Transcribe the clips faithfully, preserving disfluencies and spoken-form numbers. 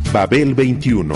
Babel veintiuno.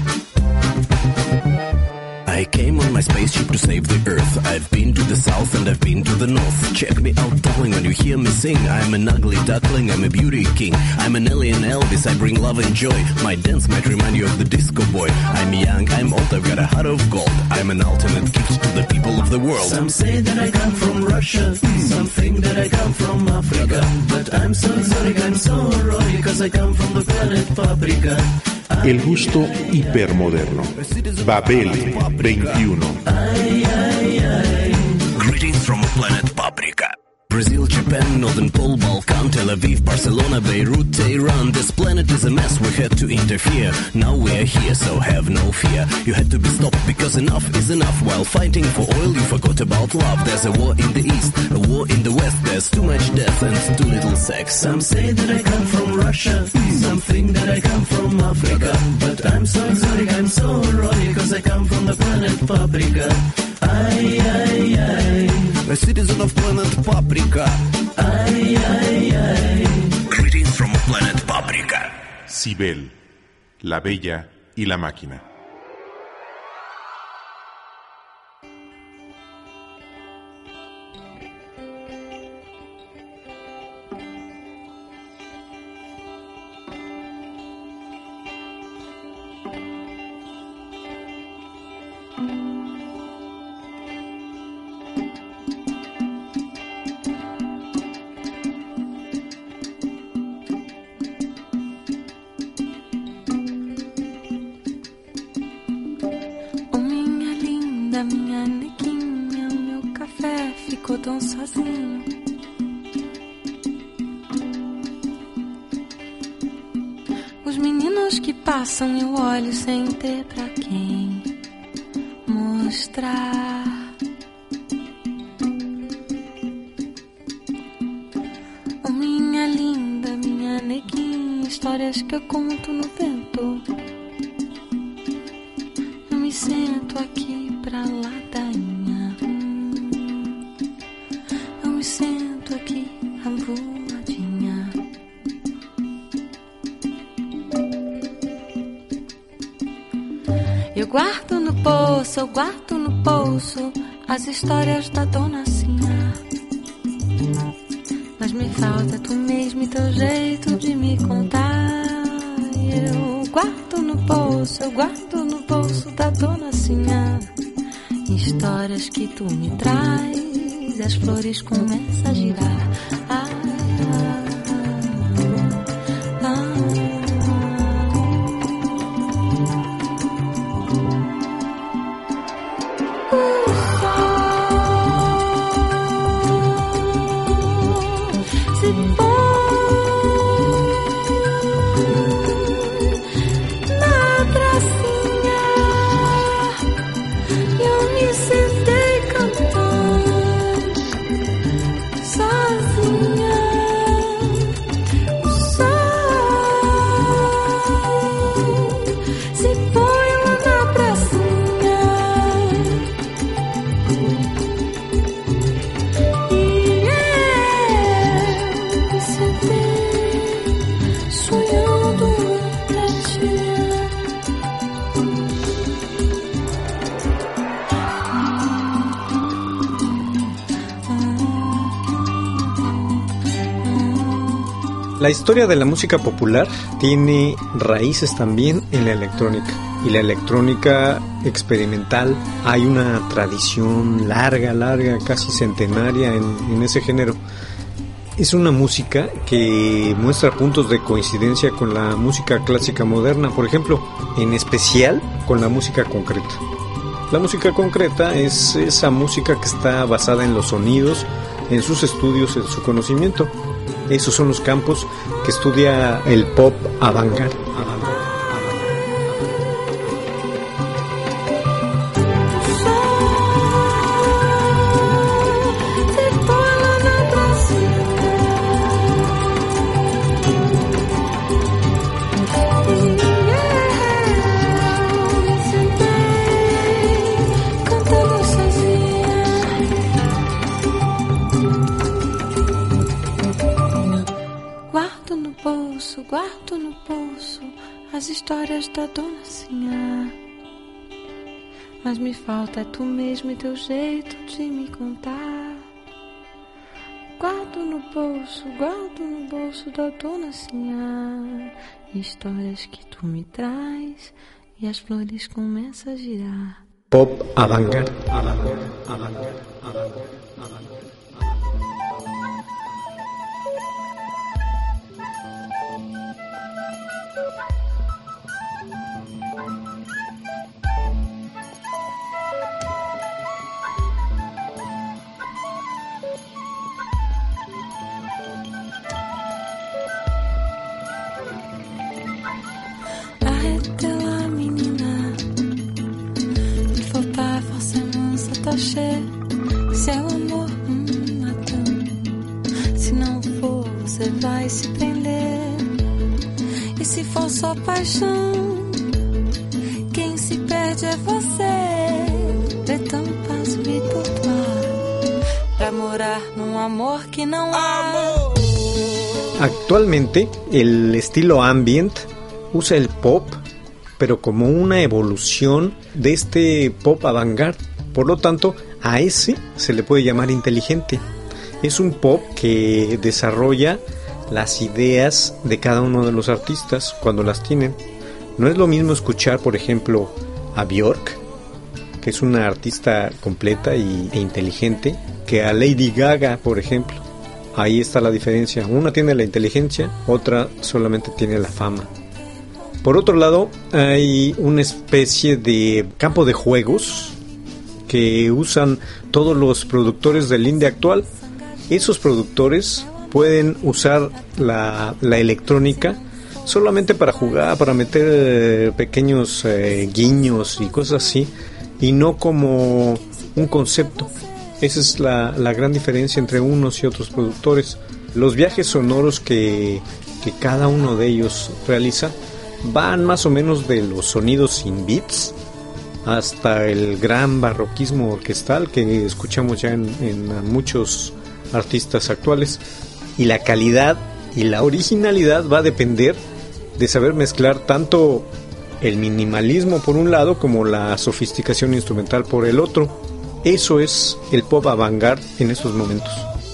I came on my spaceship to save the Earth. I've been to the south and I've been to the north. Check me out, darling, when you hear me sing. I'm an ugly duckling, I'm a beauty king. I'm an alien Elvis, I bring love and joy. My dance might remind you of the disco boy. I'm young, I'm old, I've got a heart of gold. I'm an ultimate gift to the people of the world. Some say that I come from Russia, some think that I come from Africa. But I'm so exotic, I'm so erotic, cause I come from the planet Paprika. El gusto hipermoderno. Babel veintiuno. Ay, ay, ay. Greetings from planet Paprika. Brazil, Japan, Northern Pole, Balkan, Tel Aviv, Barcelona, Beirut, Tehran. This planet is a mess, we had to interfere. Now we're here, so have no fear. You had to be stopped because enough is enough. While fighting for oil, you forgot about love. There's a war in the east, a war in the west. There's too much death and too little sex. Some say that I come from Russia, some think that I come from Africa. But I'm so exotic, I'm so erotic, cause I come from the planet Paprika. Ay, ay, ay. A citizen of planet Paprika. Ay, ay, ay. Greetings from planet Paprika. Cibel, la bella y la máquina. Tão sozinho. Os meninos que passam eu olho sem ter pra quem mostrar. Oh, minha linda, minha neguinha, histórias que eu conto no vento. Eu me sento aqui pra ladainha. Me sento aqui a voadinha. Eu guardo no poço, eu guardo no poço as histórias da dona Sinha. Mas me falta tu mesmo e teu jeito de me contar. Eu guardo no poço, eu guardo no poço da dona Sinha histórias que tu me traz. As flores começam a girar. Ah, ah, ah, ah. O sol se põe na pracinha e eu me sentei cantando. La historia de la música popular tiene raíces también en la electrónica, y la electrónica experimental. Hay una tradición larga, larga, casi centenaria en, en ese género. Es una música que muestra puntos de coincidencia con la música clásica moderna, por ejemplo, en especial con la música concreta. La música concreta es esa música que está basada en los sonidos, en sus estudios, en su conocimiento. Esos son los campos que estudia el pop avant-garde. Guardo no poço as histórias da dona Sinhá. Mas me falta é tu mesmo e teu jeito de me contar. Guardo no bolso, guardo no bolso da dona Sinhá histórias que tu me traz e as flores começam a girar. Pop avant-garde, avant-garde, avant-garde, avant-garde, avant-garde. Seu amor hum, matão. Se não for, você vai se prender. E se for só paixão, quem se perde é você. Pretão passo vir por lá pra morar num amor que não há. Actualmente, el estilo ambient usa el pop, pero como una evolución de este pop avant-garde. Por lo tanto, a ese se le puede llamar inteligente. Es un pop que desarrolla las ideas de cada uno de los artistas cuando las tienen. No es lo mismo escuchar, por ejemplo, a Björk, que es una artista completa y, e inteligente, que a Lady Gaga, por ejemplo. Ahí está la diferencia. Una tiene la inteligencia, otra solamente tiene la fama. Por otro lado, hay una especie de campo de juegos que usan todos los productores del indie actual. Esos productores pueden usar la, la electrónica solamente para jugar, para meter eh, pequeños eh, guiños y cosas así, y no como un concepto. Esa es la, la gran diferencia entre unos y otros productores. Los viajes sonoros que, que cada uno de ellos realiza van más o menos de los sonidos sin beats hasta el gran barroquismo orquestal que escuchamos ya en, en muchos artistas actuales. Y la calidad y la originalidad va a depender de saber mezclar tanto el minimalismo por un lado como la sofisticación instrumental por el otro. Eso es el pop avant-garde en estos momentos.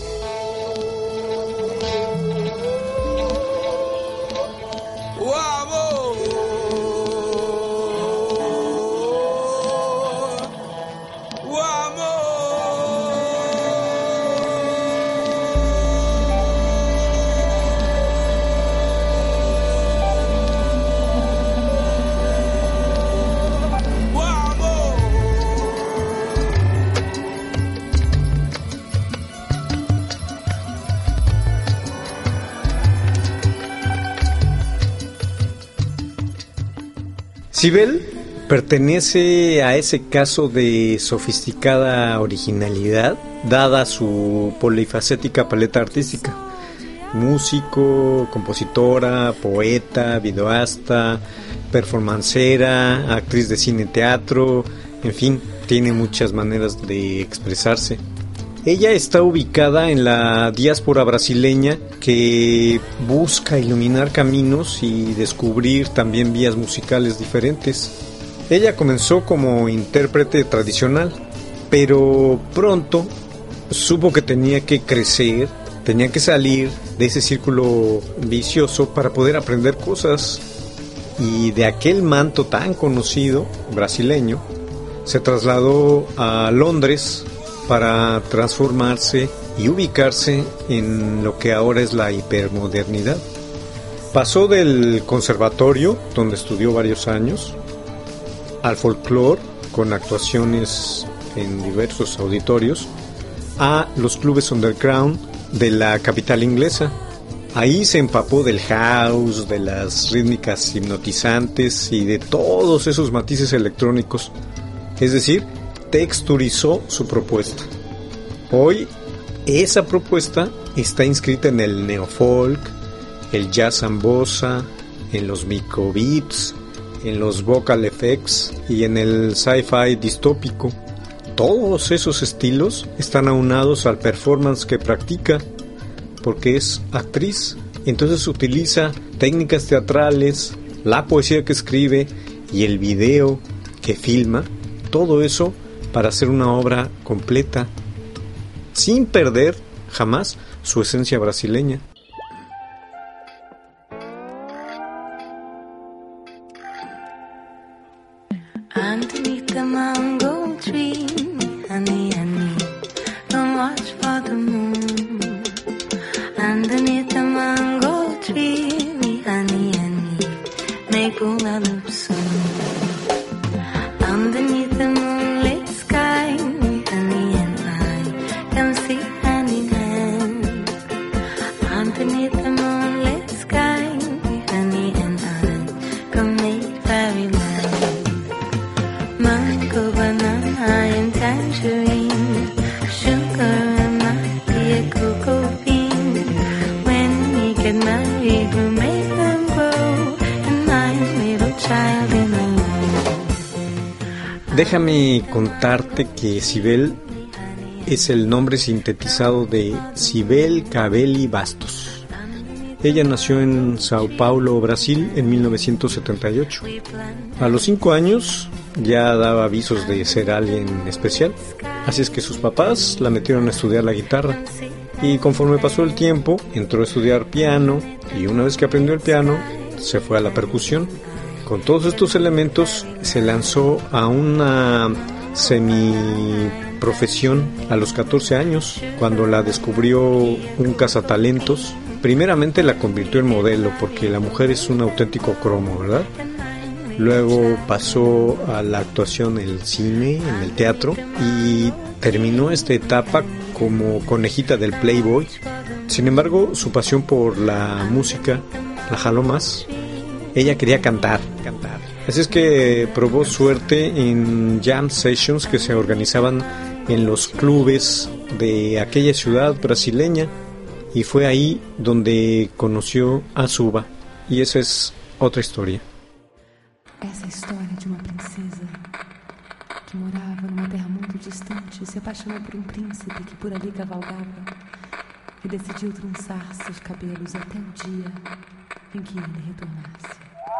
Sibel pertenece a ese caso de sofisticada originalidad, dada su polifacética paleta artística. Músico, compositora, poeta, videoasta, performancera, actriz de cine y teatro, en fin, tiene muchas maneras de expresarse. Ella está ubicada en la diáspora brasileña que busca iluminar caminos y descubrir también vías musicales diferentes. Ella comenzó como intérprete tradicional, pero pronto supo que tenía que crecer, tenía que salir de ese círculo vicioso para poder aprender cosas. Y de aquel manto tan conocido brasileño se trasladó a Londres para transformarse y ubicarse en lo que ahora es la hipermodernidad. Pasó del conservatorio, donde estudió varios años, al folclore, con actuaciones en diversos auditorios, a los clubes underground de la capital inglesa. Ahí se empapó del house, de las rítmicas hipnotizantes y de todos esos matices electrónicos. Es decir, texturizó su propuesta. Hoy esa propuesta está inscrita en el neofolk, el jazz and bossa, en los microbeats, en los vocal effects y en el sci-fi distópico. Todos esos estilos están aunados al performance que practica, porque es actriz. Entonces utiliza técnicas teatrales la poesía que escribe y el video que filma, todo eso para hacer una obra completa, sin perder jamás su esencia brasileña. Underneath the mango tree, honey, honey, don't watch for the moon. Underneath the mango tree, honey, honey, make all my lips soon. Underneath the moonlit sky, honey and I can see hand in hand. Underneath the moonlit sky, honey and I can make fairyland. Mango, banana and tangerine, sugar and my cocoa bean. When we get married, we'll make them grow, and my little child in the moon. Déjame contarte que Cybele es el nombre sintetizado de Cybele Cavalli Bastos. Ella nació en Sao Paulo, Brasil, en mil novecientos setenta y ocho. A los cinco años ya daba avisos de ser alguien especial, así es que sus papás la metieron a estudiar la guitarra. Y conforme pasó el tiempo, entró a estudiar piano, y una vez que aprendió el piano, se fue a la percusión. Con todos estos elementos se lanzó a una semiprofesión a los catorce años, cuando la descubrió un cazatalentos. Primeramente la convirtió en modelo, porque la mujer es un auténtico cromo, ¿verdad? Luego pasó a la actuación en el cine, en el teatro, y terminó esta etapa como conejita del Playboy. Sin embargo, su pasión por la música la jaló más. Ella quería cantar, cantar. Así es que probó suerte en jam sessions que se organizaban en los clubes de aquella ciudad brasileña, y fue ahí donde conoció a Suba, y esa es otra historia. Essa é a história de uma princesa que morava numa terra muito distante e se apaixonou por um príncipe que por ali cavalgava e decidiu trançar seus cabelos até o dia em que ele retornasse.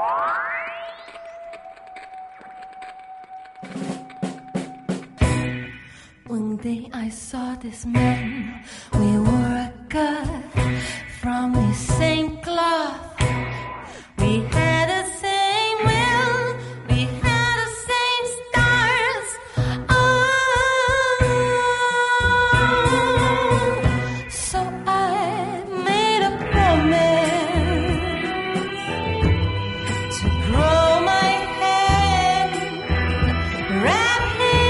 One day I saw this man, we wore a cut from the same cloth. We had the same will, we had the same stars. Oh, so I made a promise to grow my hair, wrap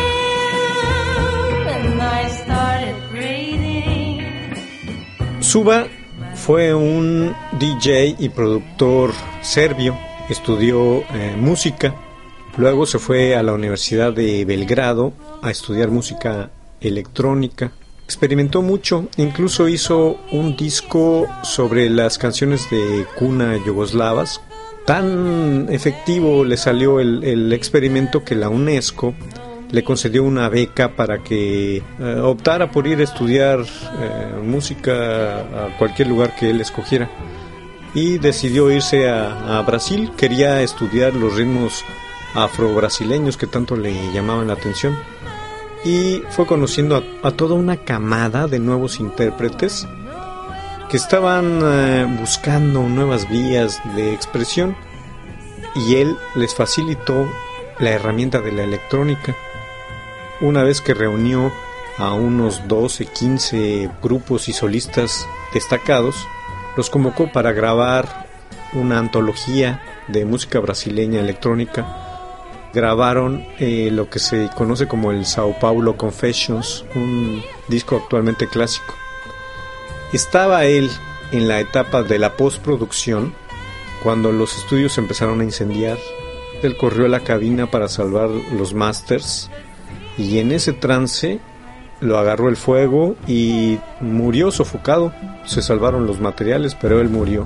him, and I started breathing. Suba fue un D J y productor serbio, estudió eh, música, luego se fue a la Universidad de Belgrado a estudiar música electrónica, experimentó mucho, incluso hizo un disco sobre las canciones de cuna yugoslavas. Tan efectivo le salió el, el experimento que la UNESCO le concedió una beca para que eh, optara por ir a estudiar eh, música a cualquier lugar que él escogiera, y decidió irse a, a Brasil. Quería estudiar los ritmos afro-brasileños que tanto le llamaban la atención, y fue conociendo a, a toda una camada de nuevos intérpretes que estaban eh, buscando nuevas vías de expresión, y él les facilitó la herramienta de la electrónica. Una vez que reunió a unos doce, quince grupos y solistas destacados, los convocó para grabar una antología de música brasileña electrónica. Grabaron eh, lo que se conoce como el Sao Paulo Confessions, un disco actualmente clásico. Estaba él en la etapa de la postproducción cuando los estudios empezaron a incendiar. Él corrió a la cabina para salvar los masters, y en ese trance lo agarró el fuego y murió sofocado. Se salvaron los materiales, pero él murió.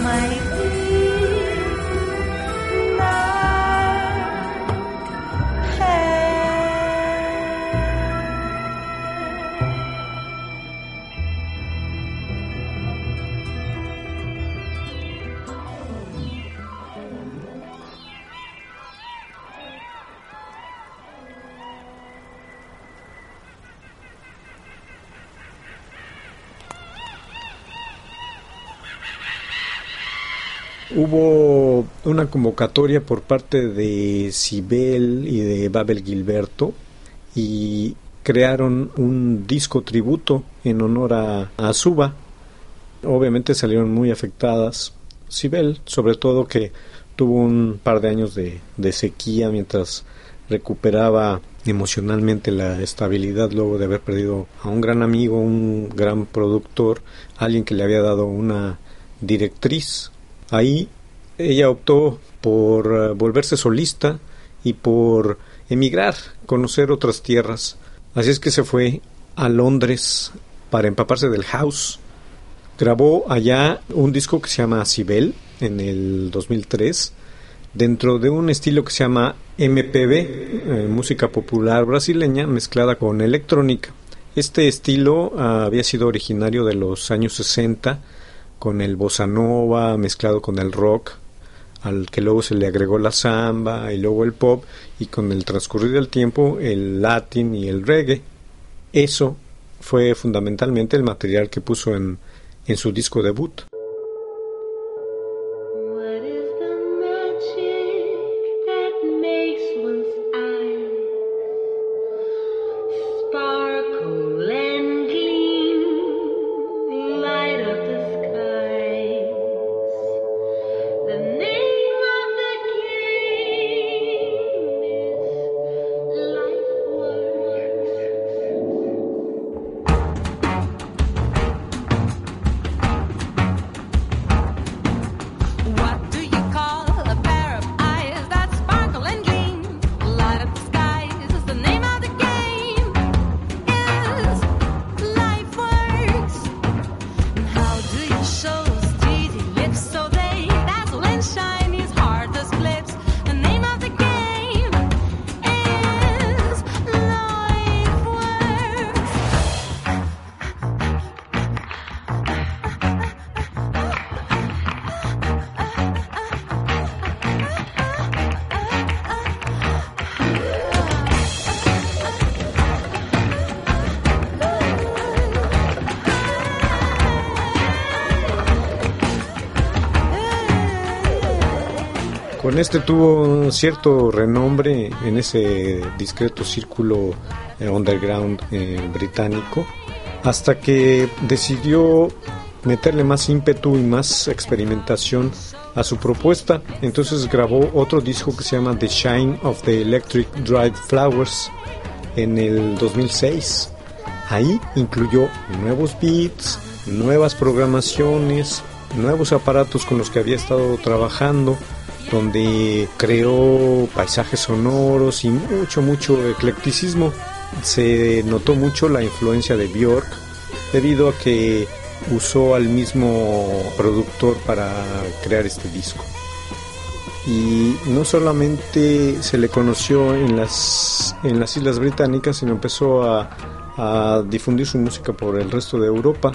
Hubo una convocatoria por parte de Sibel y de Babel Gilberto y crearon un disco tributo en honor a, a Suba. Obviamente salieron muy afectadas Sibel, sobre todo que tuvo un par de años de, de sequía mientras recuperaba emocionalmente la estabilidad luego de haber perdido a un gran amigo, un gran productor, alguien que le había dado una directriz. Ahí ella optó por uh, volverse solista y por emigrar, conocer otras tierras. Así es que se fue a Londres para empaparse del house. Grabó allá un disco que se llama Sibel en el dos mil tres, dentro de un estilo que se llama M P B, eh, música popular brasileña mezclada con electrónica. Este estilo uh, había sido originario de los años sesenta, con el bossa nova mezclado con el rock, al que luego se le agregó la samba y luego el pop, y con el transcurrir del tiempo el latín y el reggae. Eso fue fundamentalmente el material que puso en, en su disco debut. Con este tuvo un cierto renombre en ese discreto círculo eh, underground eh, británico, hasta que decidió meterle más ímpetu y más experimentación a su propuesta. Entonces grabó otro disco que se llama The Shine of the Electric Dried Flowers en el dos mil seis. Ahí incluyó nuevos beats, nuevas programaciones, nuevos aparatos con los que había estado trabajando, donde creó paisajes sonoros y mucho, mucho eclecticismo. Se notó mucho la influencia de Björk, debido a que usó al mismo productor para crear este disco. Y no solamente se le conoció en las, en las Islas Británicas, sino empezó a, a difundir su música por el resto de Europa.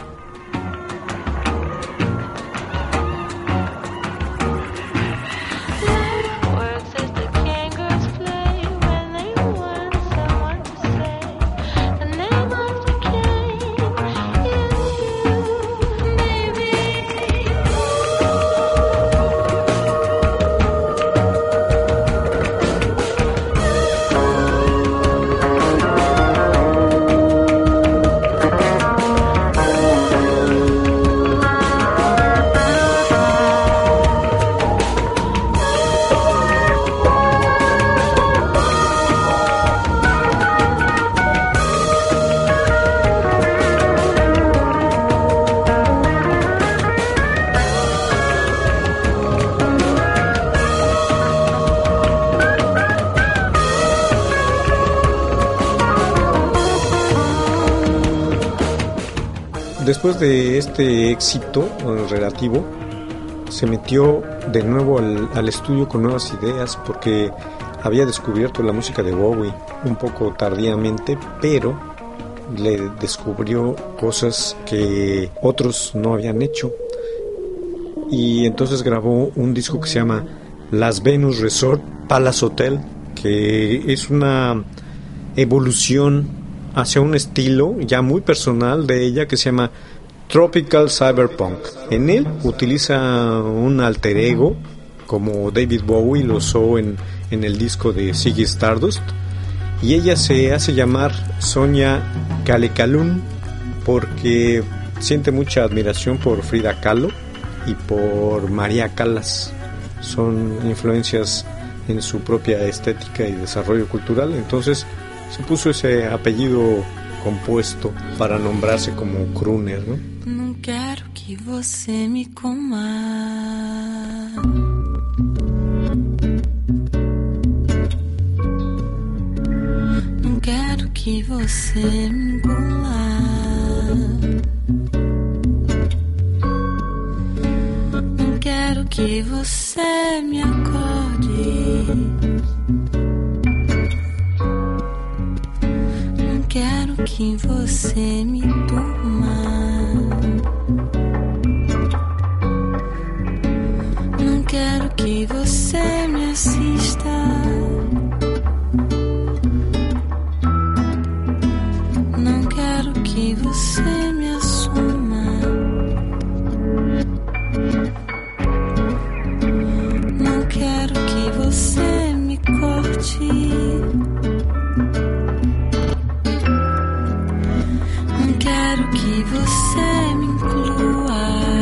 Después de este éxito relativo, se metió de nuevo al, al estudio con nuevas ideas porque había descubierto la música de Bowie un poco tardíamente, pero le descubrió cosas que otros no habían hecho. Y entonces grabó un disco que se llama Las Venus Resort Palace Hotel, que es una evolución hacia un estilo ya muy personal de ella que se llama Tropical Cyberpunk. En él utiliza un alter ego como David Bowie lo usó en, en el disco de Ziggy Stardust, y ella se hace llamar Sonia Kalekalun porque siente mucha admiración por Frida Kahlo y por María Callas. Son influencias en su propia estética y desarrollo cultural, entonces se puso ese apellido compuesto para nombrarse como crooner, ¿no? Não quero que você me coma. Não quero que você me engula. Não quero que você me acorde. Não quero que você me durma. Não quero que você me assista. Não quero que você me assuma. Não quero que você me corte. Não quero que você me inclua.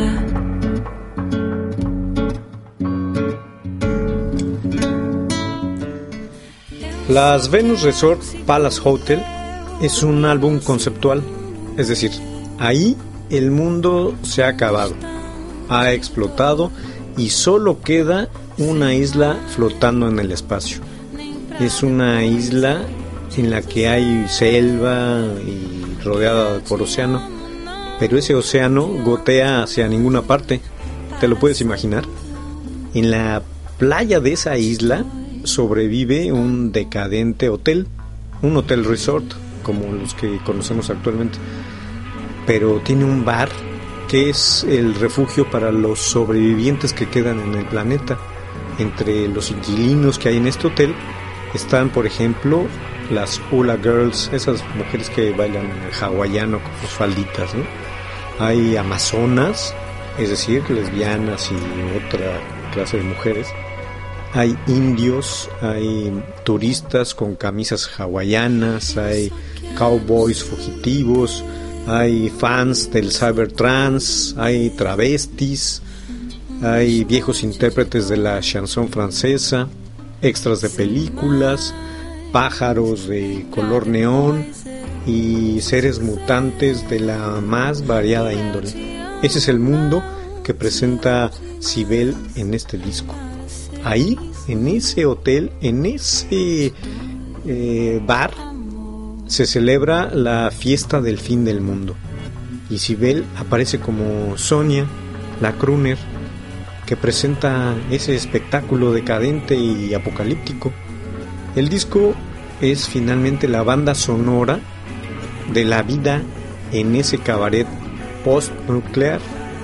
Las Venus Resort Palace Hotel es un álbum conceptual, es decir, ahí el mundo se ha acabado, ha explotado y solo queda una isla flotando en el espacio. Es una isla en la que hay selva y rodeada por océano, pero ese océano gotea hacia ninguna parte. ¿Te lo puedes imaginar? En la playa de esa isla sobrevive un decadente hotel, un hotel resort como los que conocemos actualmente, pero tiene un bar que es el refugio para los sobrevivientes que quedan en el planeta. Entre los inquilinos que hay en este hotel están, por ejemplo, las hula girls, esas mujeres que bailan hawaiano con sus falditas, ¿no? Hay amazonas, es decir, lesbianas y otra clase de mujeres. Hay indios, hay turistas con camisas hawaianas, hay cowboys fugitivos, hay fans del cybertrance, hay travestis, hay viejos intérpretes de la chanson francesa, extras de películas, pájaros de color neón y seres mutantes de la más variada índole. Ese es el mundo que presenta Sibel en este disco. Ahí, en ese hotel, en ese eh, bar, se celebra la fiesta del fin del mundo. Y Sibel aparece como Sonia, la crooner, que presenta ese espectáculo decadente y apocalíptico. El disco es finalmente la banda sonora de la vida en ese cabaret post-nuclear.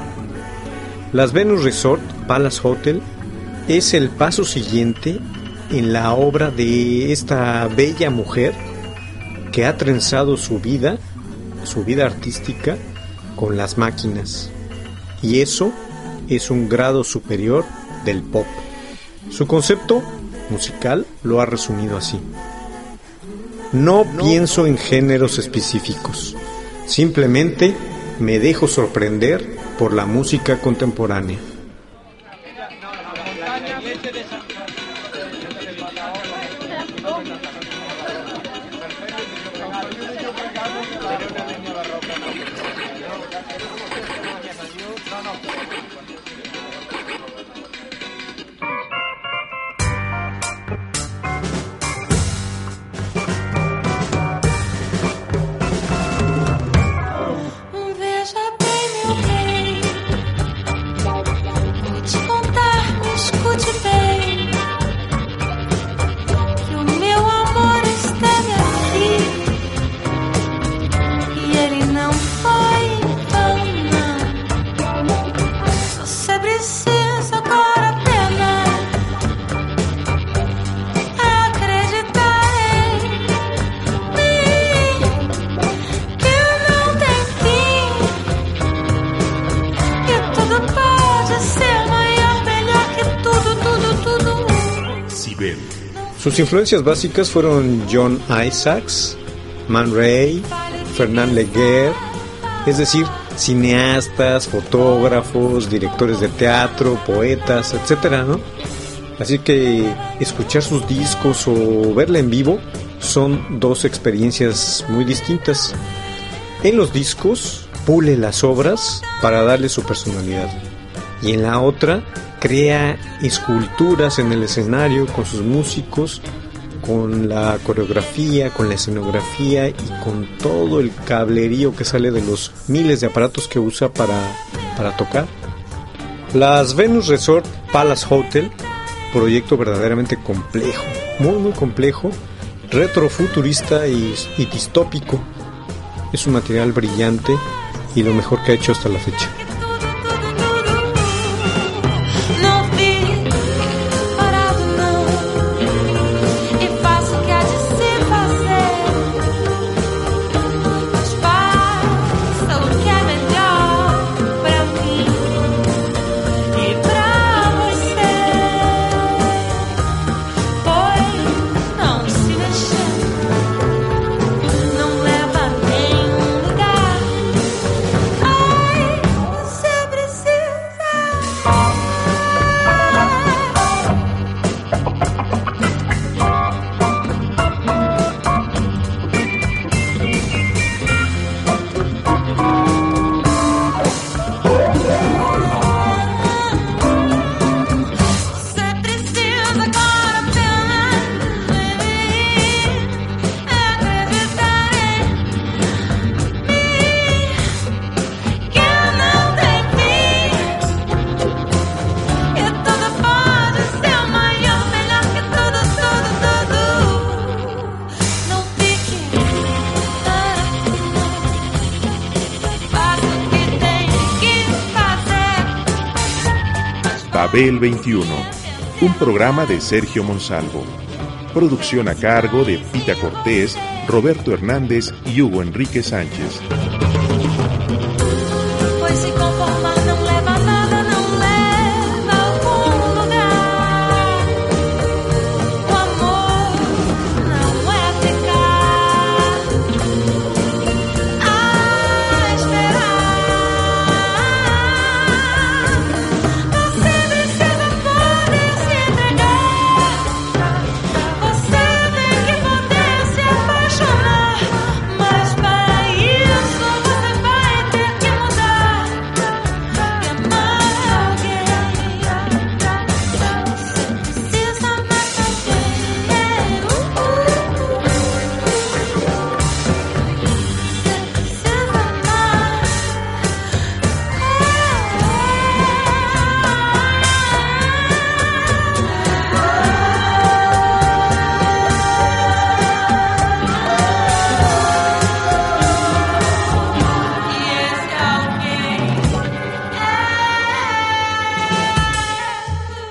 Las Venus Resort Palace Hotel es el paso siguiente en la obra de esta bella mujer que ha trenzado su vida, su vida artística, con las máquinas. Y eso es un grado superior del pop. Su concepto musical lo ha resumido así: no pienso en géneros específicos, simplemente me dejo sorprender por la música contemporánea. Veja bem, meu rei, vou te Sus influencias básicas fueron John Isaacs, Man Ray, Fernand Léger, es decir, cineastas, fotógrafos, directores de teatro, poetas, etcétera, ¿no? Así que escuchar sus discos o verla en vivo son dos experiencias muy distintas. En los discos pule las obras para darle su personalidad, y en la otra crea esculturas en el escenario con sus músicos, con la coreografía, con la escenografía y con todo el cablerío que sale de los miles de aparatos que usa para, para tocar. Las Venus Resort Palace Hotel, proyecto verdaderamente complejo, muy muy complejo, retrofuturista y, y distópico. Es un material brillante y lo mejor que ha hecho hasta la fecha. Babel veintiuno, un programa de Sergio Monsalvo. Producción a cargo de Pita Cortés, Roberto Hernández y Hugo Enrique Sánchez.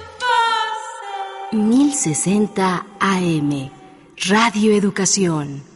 mil sesenta A M, Radio Educación.